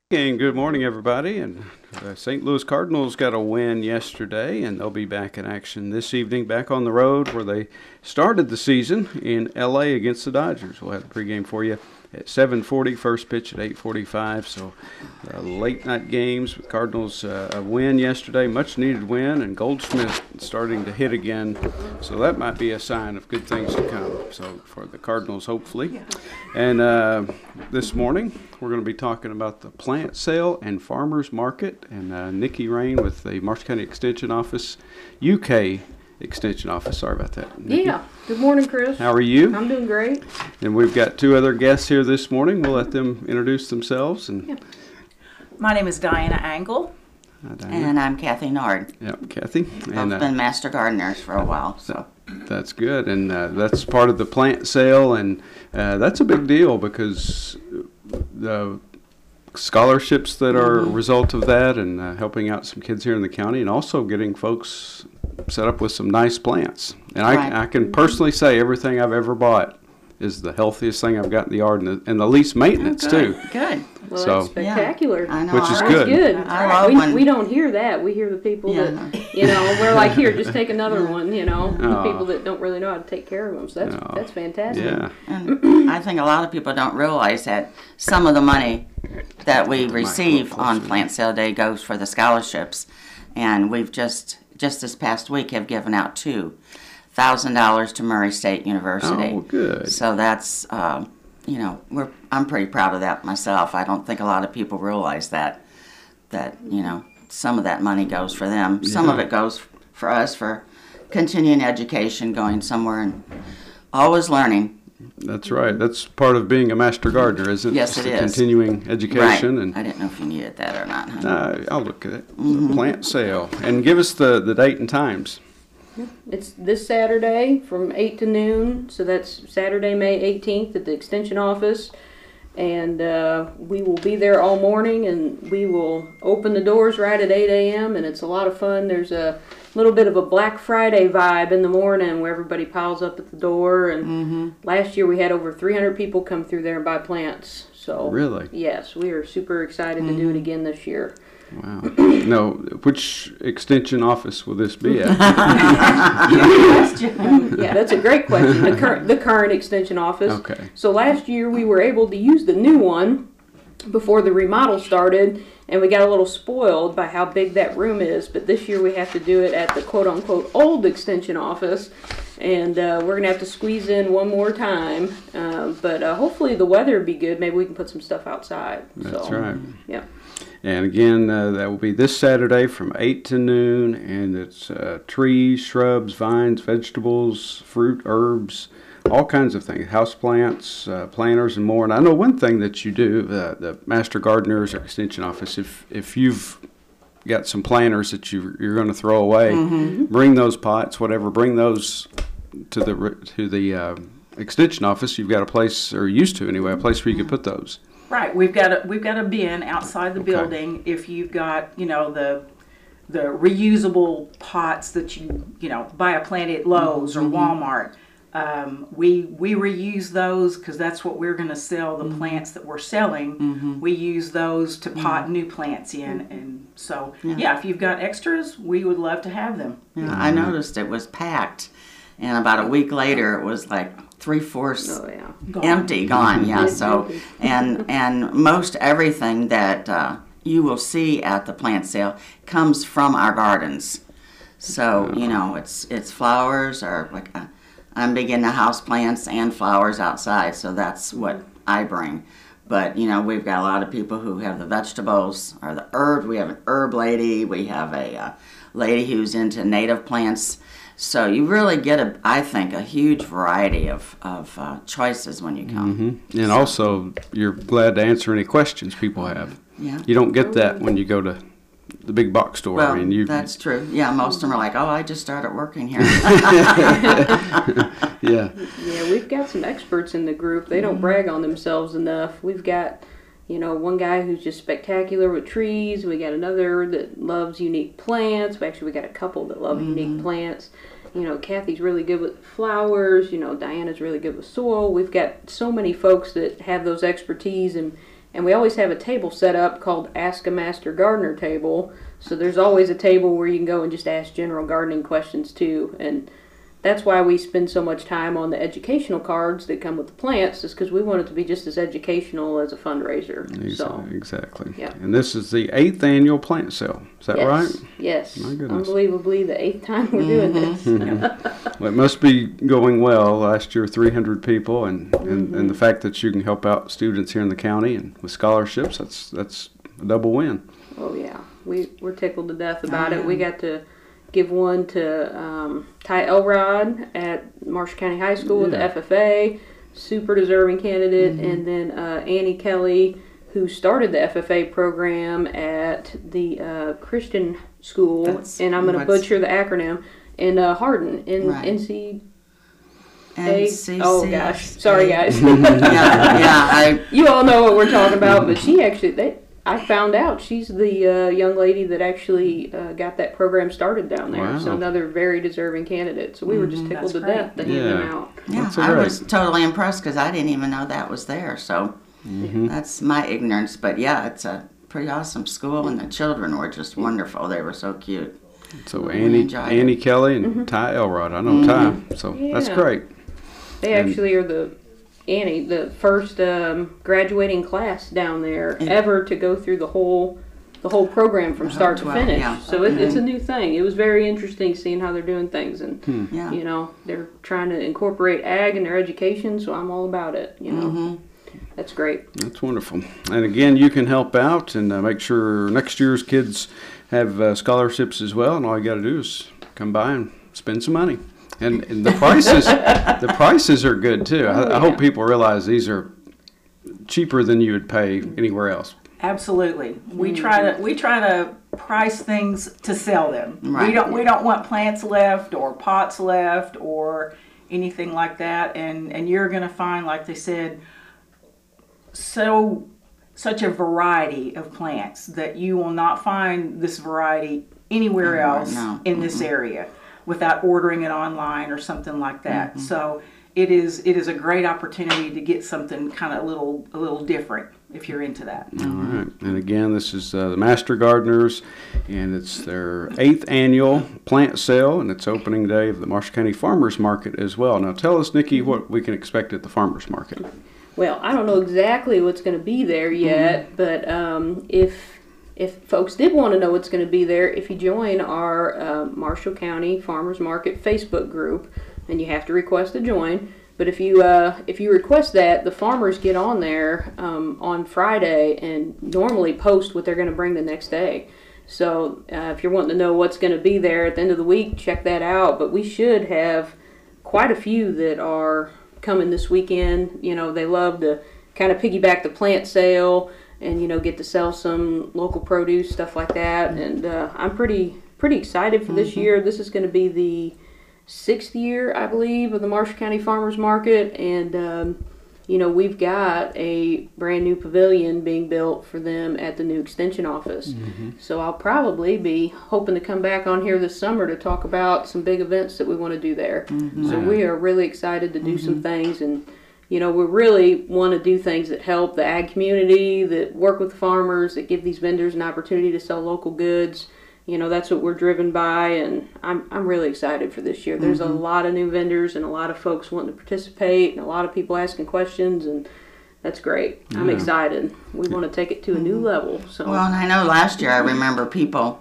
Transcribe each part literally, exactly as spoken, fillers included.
And good morning, everybody. And uh, Saint Louis Cardinals got a win yesterday, and they'll be back in action this evening, back on the road where they started the season in L A against the Dodgers. We'll have a pregame for you at seven forty, first pitch at eight forty-five. So uh, late night games with Cardinals. Uh, a win yesterday, much needed win, and Goldschmidt starting to hit again. So that might be a sign of good things to come. So for the Cardinals, hopefully. And uh, this morning, we're going to be talking about the plant sale and farmers market. And uh, Nikki Rain with the Marshall County Extension Office, U K Extension Office. Sorry about that, Nikki. Yeah. Good morning, Chris. How are you? I'm doing great. And we've got two other guests here this morning. We'll let them introduce themselves. And Yeah. My name is Diana Angle. Hi, Diana. And I'm Kathy Nord. Yep, Kathy. Both And uh, been master gardeners for a while, so. that's good. And uh, that's part of the plant sale. And uh, that's a big deal because the scholarships that are a result of that, and uh, helping out some kids here in the county, and also getting folks set up with some nice plants. And I, Right. I can personally say everything I've ever bought is the healthiest thing I've got in the yard, and the, and the least maintenance, Oh, too. good, Good. Well, So- that's spectacular. I know. Which is I- good. That's good. I love we, when- we don't hear that. We hear the people Yeah. that, you know, we're like, here, just take another one, you know, Oh. people that don't really know how to take care of them. So that's, Oh. that's fantastic. Yeah. And I think a lot of people don't realize that some of the money that we receive on plant sale day goes for the scholarships. And we've just, just this past week have given out two thousand dollars to Murray State University. Oh, good. So that's, uh, you know, we're, I'm pretty proud of that myself. I don't think a lot of people realize that, that, you know, some of that money goes for them. Some of Yeah. it goes for us for continuing education, going somewhere and always learning. That's right. That's part of being a master gardener, isn't it? Yes, Just it the is. Continuing education. Right. And I didn't know if you needed that or not. Huh? uh, I'll look at it. The plant sale. And give us the, the date and times. It's this Saturday from eight to noon. So that's Saturday, May eighteenth at the Extension Office. And uh, we will be there all morning, and we will open the doors right at eight a.m. and it's a lot of fun. There's a little bit of a Black Friday vibe in the morning where everybody piles up at the door. And Mm-hmm. last year we had over three hundred people come through there and buy plants. So Really? yes, we are super excited to do it again this year. Wow. No, which extension office will this be at? Yeah, that's a great question. The current the current extension office. Okay. So last year we were able to use the new one before the remodel started, and we got a little spoiled by how big that room is. But this year we have to do it at the quote unquote old extension office, and uh, we're gonna have to squeeze in one more time. Uh, but uh, hopefully the weather will be good. Maybe we can put some stuff outside. That's so, right. Yeah. And again, uh, that will be this Saturday from eight to noon, and it's uh, trees, shrubs, vines, vegetables, fruit, herbs, all kinds of things, house plants, uh, planters, and more. And I know one thing that you do, uh, the Master Gardeners or Extension Office, if if you've got some planters that you, you're going to throw away, bring those pots, whatever, bring those to the re- to the uh, Extension Office. You've got a place, or used to anyway, a place where you could put those. Right, we've got a we've got a bin outside the Okay. building. If you've got, you know, the the reusable pots that you you know buy a plant at Lowe's or Walmart, um, we we reuse those because that's what we're going to sell. The plants that we're selling, we use those to pot new plants in, and so yeah. If you've got extras, we would love to have them. Yeah, I noticed it was packed, and about a week later, it was like three fourths Oh yeah. Gone. empty, gone. Yeah. It's So, empty. and and most everything that uh, you will see at the plant sale comes from our gardens. So you know, it's it's flowers or like uh, I'm big into house plants and flowers outside. So that's what I bring. But you know, we've got a lot of people who have the vegetables or the herbs. We have an herb lady. We have a uh, lady who's into native plants. So you really get a, I think, a huge variety of of uh, choices when you come. hmm And also, you're glad to answer any questions people have. Yeah. You don't get that when you go to the big box store. Well, I mean, you. that's true. Yeah, most of them are like, "Oh, I just started working here." Yeah. Yeah, we've got some experts in the group. They don't brag on themselves enough. We've got, you know, one guy who's just spectacular with trees. We got another that loves unique plants. We actually we got a couple that love unique plants. You know, Kathy's really good with flowers. You know, Diana's really good with soil. We've got so many folks that have those expertise, and And we always have a table set up called Ask a Master Gardener table. So there's always a table where you can go and just ask general gardening questions too. And that's why we spend so much time on the educational cards that come with the plants, is because we want it to be just as educational as a fundraiser. Exa- So, Exactly. Yeah. And this is the eighth annual plant sale. Is that yes, right? Yes. My goodness. Unbelievably, the eighth time we're doing this. Well, it must be going well. Last year, three hundred people, and, and, and the fact that you can help out students here in the county and with scholarships, that's that's a double win. Oh yeah, we we're tickled to death about it. We got to give one to um, Ty Elrod at Marshall County High School with the Yeah. F F A, super deserving candidate, Mm-hmm. and then uh, Annie Kelly, who started the F F A program at the uh, Christian school, That's and I'm going to what's- butcher the acronym, in uh, Hardin, in Right. N C. N C C. Oh gosh, sorry guys. yeah, yeah, I You all know what we're talking about, but she actually, they, I found out she's the uh, young lady that actually uh, got that program started down there. Wow. So another very deserving candidate. So we were just tickled That's to death to hand Yeah. them out. yeah, That's I right. was totally impressed because I didn't even know that was there. So that's my ignorance. But yeah, it's a pretty awesome school, and the children were just wonderful. They were so cute. So Really Annie, enjoyed it. Annie Kelly and Ty Elrod. I know Ty, so that's Yeah. great. They And- actually are the Annie, the first um, graduating class down there Yeah. ever to go through the whole the whole program from The start to whole twelve, finish. yeah. So it, it's a new thing. It was very interesting seeing how they're doing things, and Yeah. you know they're trying to incorporate ag in their education. So I'm all about it. You know, Mm-hmm. that's great. That's wonderful. And again, you can help out and uh, make sure next year's kids have uh, scholarships as well. And all you got to do is come by and spend some money. And, and the prices, the prices are good too. I, I hope people realize these are cheaper than you would pay anywhere else. Absolutely. We try to we try to price things to sell them. We Right. don't we don't want plants left or pots left or anything like that. And and you're going to find, like they said, so such a variety of plants that you will not find this variety anywhere Anywhere, else no. in this area without ordering it online or something like that. So it is it is a great opportunity to get something kind of a little a little different if you're into that. All right. And again, this is uh, the Master Gardeners, and it's their eighth annual plant sale, and it's opening day of the Marshall County Farmers Market as well. Now, tell us, Nikki, what we can expect at the Farmers Market. Well, I don't know exactly what's going to be there yet, but um, if if folks did want to know what's going to be there, if you join our uh, Marshall County Farmers Market Facebook group, and you have to request to join. But if you uh, if you request that, the farmers get on there um, on Friday and normally post what they're going to bring the next day. So uh, if you're wanting to know what's going to be there at the end of the week, check that out. But we should have quite a few that are coming this weekend. You know, they love to kind of piggyback the plant sale and, you know, get to sell some local produce, stuff like that. And uh, I'm pretty pretty excited for this year. This is going to be the sixth year, I believe, of the Marshall County Farmers Market. And, um, you know, we've got a brand new pavilion being built for them at the new extension office. So I'll probably be hoping to come back on here this summer to talk about some big events that we want to do there. So we are really excited to do some things, and you know, we really want to do things that help the ag community, that work with farmers, that give these vendors an opportunity to sell local goods. You know, that's what we're driven by, and I'm I'm really excited for this year. There's a lot of new vendors and a lot of folks wanting to participate, and a lot of people asking questions, and that's great. I'm Yeah. excited. We want to take it to a new level. So Well, and I know last year I remember people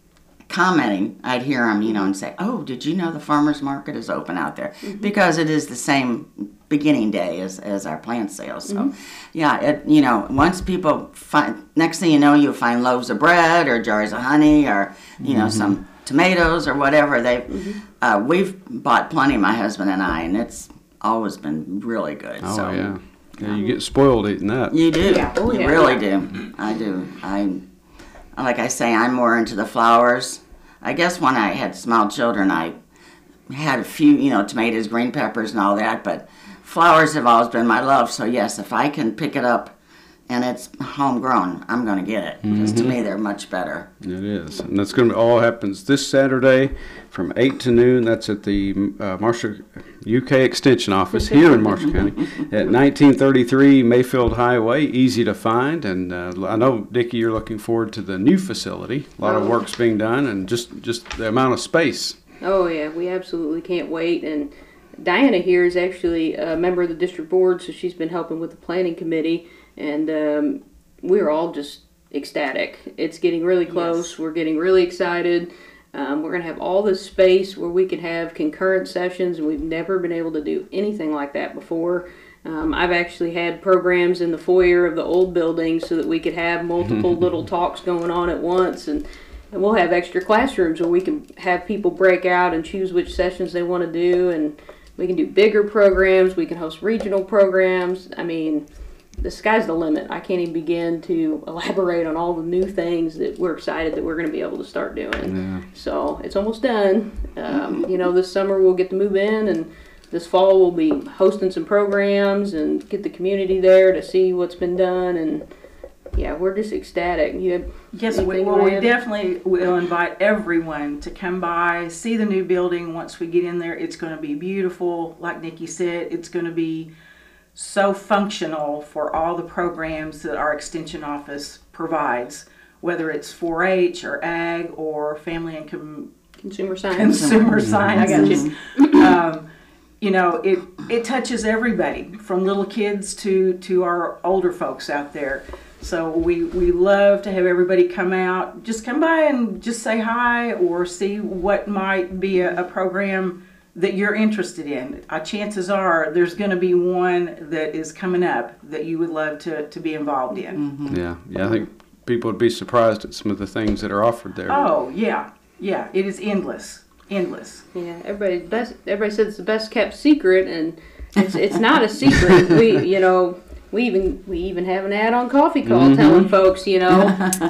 commenting. I'd hear them, you know, and say, "Oh, did you know the farmers market is open out there?" Because it is the same beginning day as, as our plant sales. So, yeah, it you know, once people find, next thing you know, you'll find loaves of bread or jars of honey or you know some tomatoes or whatever. They, uh, we've bought plenty, my husband and I, and it's always been really good. Oh, so. yeah. Yeah, you get spoiled eating that. You do. Yeah. Oh, you yeah. really do. I do. I, like I say, I'm more into the flowers. I guess when I had small children, I had a few, you know, tomatoes, green peppers, and all that. But flowers have always been my love. So yes, if I can pick it up and it's homegrown, I'm going to get it. Because to me, they're much better. It is, and that's going to all happens this Saturday from eight to noon. That's at the uh, Marshall U K Extension Office here in Marshall County at nineteen thirty-three Mayfield Highway. Easy to find, and uh, I know, Dickie, you're looking forward to the new facility. A lot of work's being done, and just just the amount of space. Oh yeah, we absolutely can't wait. And Diana here is actually a member of the district board, so she's been helping with the planning committee, and um, we're all just ecstatic. It's getting really close. Yes. We're getting really excited. Um, we're going to have all this space where we can have concurrent sessions, and we've never been able to do anything like that before. Um, I've actually had programs in the foyer of the old building so that we could have multiple little talks going on at once, and, and we'll have extra classrooms where we can have people break out and choose which sessions they want to do, and we can do bigger programs. We can host regional programs. I mean, the sky's the limit. I can't even begin to elaborate on all the new things that we're excited that we're going to be able to start doing. Yeah. So it's almost done. Um, you know, this summer we'll get to move in, and this fall we'll be hosting some programs and get the community there to see what's been done. And yeah, we're just ecstatic. You have Yes, we, anything, well, we Ryan? definitely will invite everyone to come by, see the new building. Once we get in there, it's going to be beautiful. Like Nikki said, it's going to be so functional for all the programs that our extension office provides, whether it's four H or ag or family and com- Consumer science. consumer science. I got you. Um, you know, it it touches everybody from little kids to to our older folks out there. So we we love to have everybody come out, just come by and just say hi or see what might be a, a program that you're interested in. Uh, chances are there's going to be one that is coming up that you would love to, to be involved in. Yeah, yeah. I think people would be surprised at some of the things that are offered there. Oh, yeah. Yeah, it is endless. Endless. Yeah, everybody best. Everybody says it's the best kept secret, and it's it's not a secret. We, you know, we even we even have an ad on Coffee Call Mm-hmm. telling folks, you know,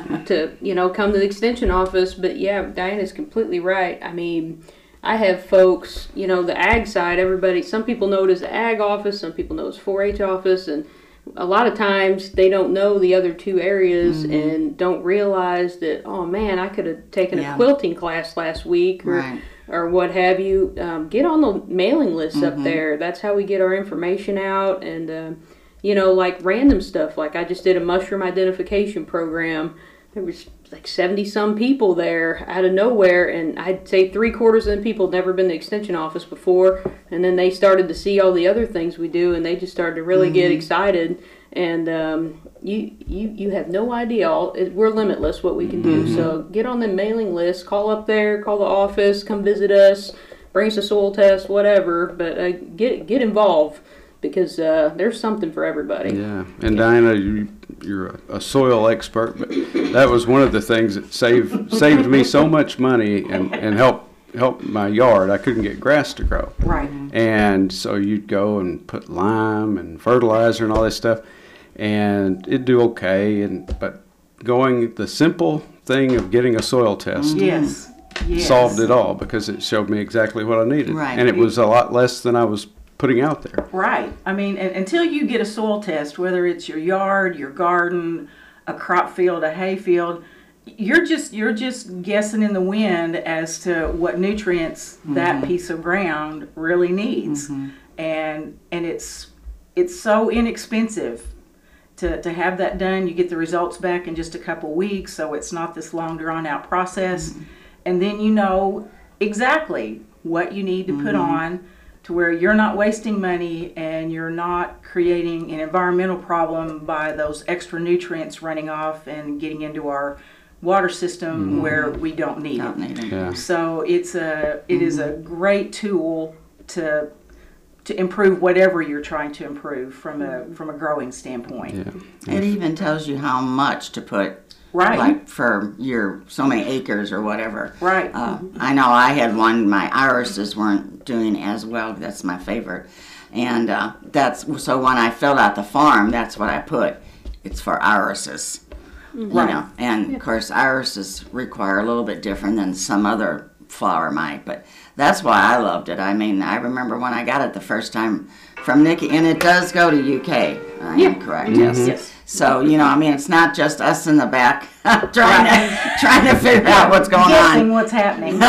to you know come to the extension office. But yeah, Diana's completely right. I mean, I have folks, you know, the ag side. Everybody, some people know it as the ag office, some people know it's four H office, and a lot of times they don't know the other two areas Mm-hmm. and don't realize that, oh man, I could have taken Yeah. a quilting class last week or, Right. or what have you. Um, get on the mailing lists Mm-hmm. up there. That's how we get our information out. And, um, you know, like random stuff. Like I just did a mushroom identification program. There was like seventy some people there out of nowhere, and I'd say three quarters of the people had never been to the extension office before, and then they started to see all the other things we do, and they just started to really get excited. And um, you you you have no idea. All it, we're limitless what we can do. So get on the mailing list, call up there, call the office, come visit us, bring us a soil test, whatever. But uh, get get involved, because uh, there's something for everybody. Yeah, and Diana, you, you're a, a soil expert, but that was one of the things that saved saved me so much money and, and helped helped my yard. I couldn't get grass to grow, Right. and so you'd go and put lime and fertilizer and all this stuff, and it'd do okay. And but going the simple thing of getting a soil test Yes. Yes. solved it all, because it showed me exactly what I needed, Right. and it was a lot less than I was putting out there. Right. I mean, and, until you get a soil test, whether it's your yard, your garden, a crop field, a hay field, you're just you're just guessing in the wind as to what nutrients that piece of ground really needs. And and it's it's so inexpensive to, to have that done. You get the results back in just a couple weeks, so it's not this long drawn out process. And then you know exactly what you need to put on to where you're not wasting money and you're not creating an environmental problem by those extra nutrients running off and getting into our water system where we don't need Don't it. need it. Yeah. So it's a it is a great tool to to improve whatever you're trying to improve from a from a growing standpoint. Yeah. It even tells you how much to put, Right. like for your so many acres or whatever. Right. Uh, I know I had one, my irises weren't doing as well. That's my favorite. And uh, that's, so when I filled out the form, that's what I put. It's for irises. You Right. know, and of course irises require a little bit different than some other flower might, but that's why I loved it. I mean, I remember when I got it the first time from Nikki, and it does go to U K. I Yeah. am correct, yes. Yes. So, you know, I mean, it's not just us in the back trying to trying to figure out what's going Guessing on. what's happening.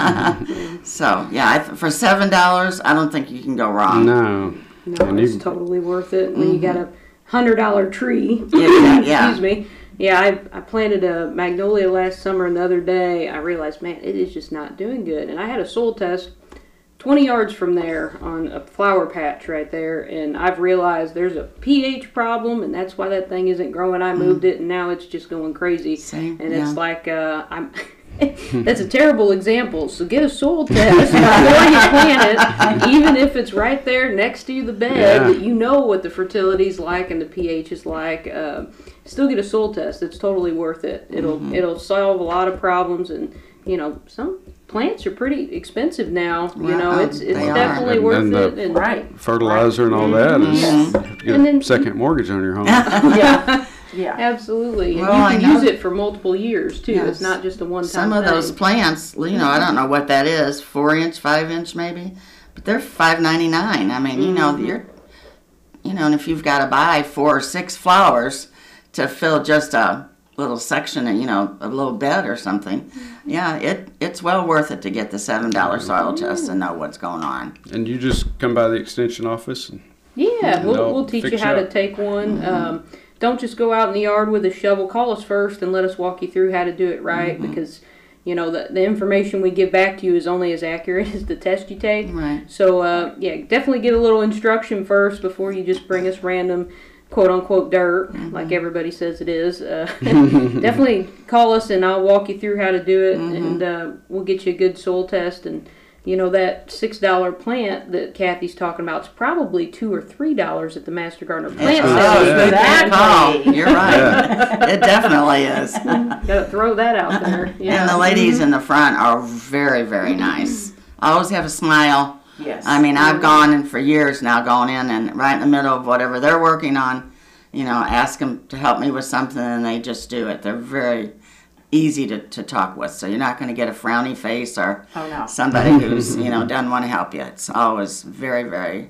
So, yeah, I th- for seven dollars, I don't think you can go wrong. No. No, And it's you- totally worth it. When you got a hundred dollar tree. Yeah, yeah. Excuse me. Yeah, I, I planted a magnolia last summer, and the other day I realized, man, it is just not doing good. And I had a soil test twenty yards from there on a flower patch right there, and I've realized there's a pH problem, and that's why that thing isn't growing. I moved it, and now it's just going crazy. Same, and yeah. it's like uh, I'm. That's a terrible example. So get a soil test before you plant it, even if it's right there next to the bed Yeah. that you know what the fertility's like and the pH is like. Uh, still get a soil test. It's totally worth it. It'll Mm-hmm. it'll solve a lot of problems, and you know some plants are pretty expensive now. You Well, know oh, it's it's they are. definitely And worth then the- it. And Right. Fertilizer and all that is you have to get And then- a second mortgage on your home. Yeah. Yeah. absolutely, and Well, I you can know- use it for multiple years too. Yes. It's not just a one time. Some of those plants, you know, I don't know what that is, four inch, five inch maybe, but they're five ninety nine. I mean, you know, you're, you know, and if you've got to buy four or six flowers to fill just a little section, of, you know, a little bed or something, yeah, it it's well worth it to get the seven dollar soil test and know what's going on. And you just come by the extension office and Yeah, And we'll, they'll we'll teach fix you you how to up. take one. Um, don't just go out in the yard with a shovel. Call us first and let us walk you through how to do it right because, you know, the, the information we give back to you is only as accurate as the test you take. Right. So, uh, yeah, definitely get a little instruction first before you just bring us random quote unquote dirt, like everybody says it is. Uh, definitely call us and I'll walk you through how to do it and uh, we'll get you a good soil test. And you know, that six dollar plant that Kathy's talking about is probably two or three dollars at the Master Gardener plant Oh, sale. yeah. good Exactly. call. You're right. It definitely is. Gotta throw that out there. Yeah. And the ladies in the front are very, very nice. Always have a smile. Yes. I mean, I've gone in for years now, gone in and right in the middle of whatever they're working on, you know, ask them to help me with something and they just do it. They're very easy to, to talk with, so you're not going to get a frowny face or Oh, no. somebody who's, you know, doesn't want to help you. It's always very, very,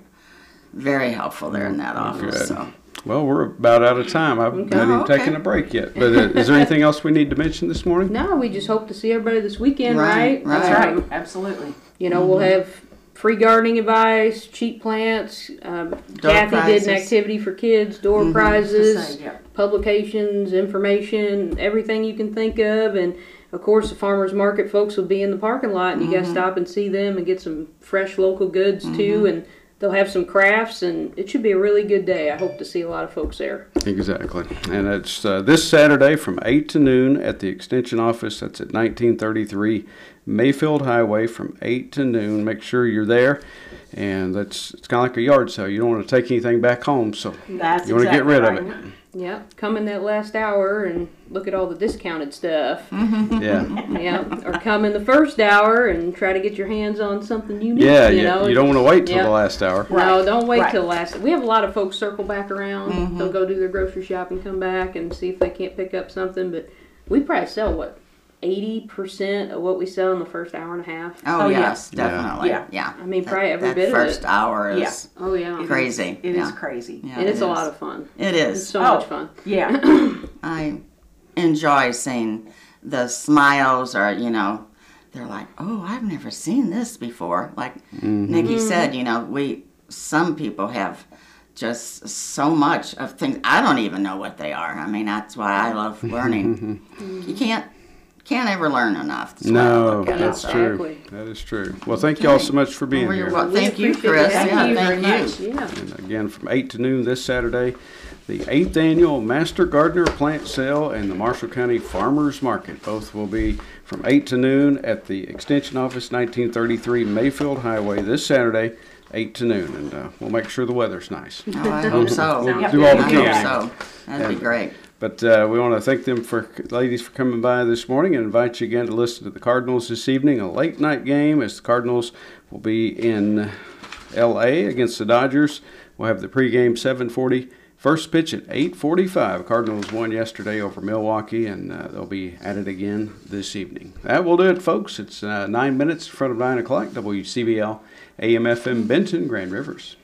very helpful there in that office. Good. So. well, we're about out of time. I've Okay. not even Oh, okay. taken a break yet. But uh, is there anything else we need to mention this morning? No, we just hope to see everybody this weekend, Right, right? right. That's Um, right. Absolutely. You know, we'll have free gardening advice, cheap plants. Um, Door Kathy did prizes. an activity for kids, door Mhm. prizes, Say, yeah. publications, information, everything you can think of. And of course, the farmers market folks will be in the parking lot, and you got to stop and see them and get some fresh local goods too. And they'll have some crafts, and it should be a really good day. I hope to see a lot of folks there. Exactly. And it's uh, this Saturday from eight to noon at the Extension office. That's at nineteen thirty-three Mayfield Highway from eight to noon. Make sure you're there. And that's it's kind of like a yard sale. You don't want to take anything back home, so That's you want to get exactly rid right. of it. Yeah, come in that last hour and look at all the discounted stuff. Yeah. Yeah, or come in the first hour and try to get your hands on something unique. Yeah, you you, know. you don't want to wait till Yeah. the last hour. No, Right, don't wait right. till last. We have a lot of folks circle back around. They'll go do their grocery shop and come back and see if they can't pick up something. But we probably sell what eighty percent of what we sell in the first hour and a half. Oh, Oh, yeah. yes, Yeah. definitely. Yeah. Yeah. I mean, That- probably every that bit of first it. hour is Yeah. Oh yeah, It is- crazy. It is yeah. crazy. Yeah, and it's it a is. lot of fun. It It's is. so Oh. much fun. Yeah. I enjoy seeing the smiles, or you know, they're like, "Oh, I've never seen this before." Like Nikki said, you know, we some people have just so much of things I don't even know what they are. I mean, that's why I love learning. You can't can't ever learn enough. That's why I No, look at it. that's So- true. Exactly. That is true. Well, thank you all so much for being Well, you're here. welcome. We Thank you, appreciate Chris. it. Thank Yeah, you thank very you. much. Yeah. And again, from eight to noon this Saturday, the eighth annual Master Gardener Plant Sale and the Marshall County Farmers Market. Both will be from eight to noon at the Extension Office, nineteen thirty-three Mayfield Highway this Saturday, eight to noon. And uh, we'll make sure the weather's nice. Oh, I hope so. We'll Sounds do all the I good. hope canning. so. That'd be And- great. But uh, we want to thank them for ladies for coming by this morning and invite you again to listen to the Cardinals this evening. A late night game as the Cardinals will be in L A against the Dodgers. We'll have the pregame seven forty. First pitch at eight forty-five. Cardinals won yesterday over Milwaukee, and uh, they'll be at it again this evening. That will do it, folks. It's uh, nine minutes in front of nine o'clock. W C B L A M F M Benton, Grand Rivers.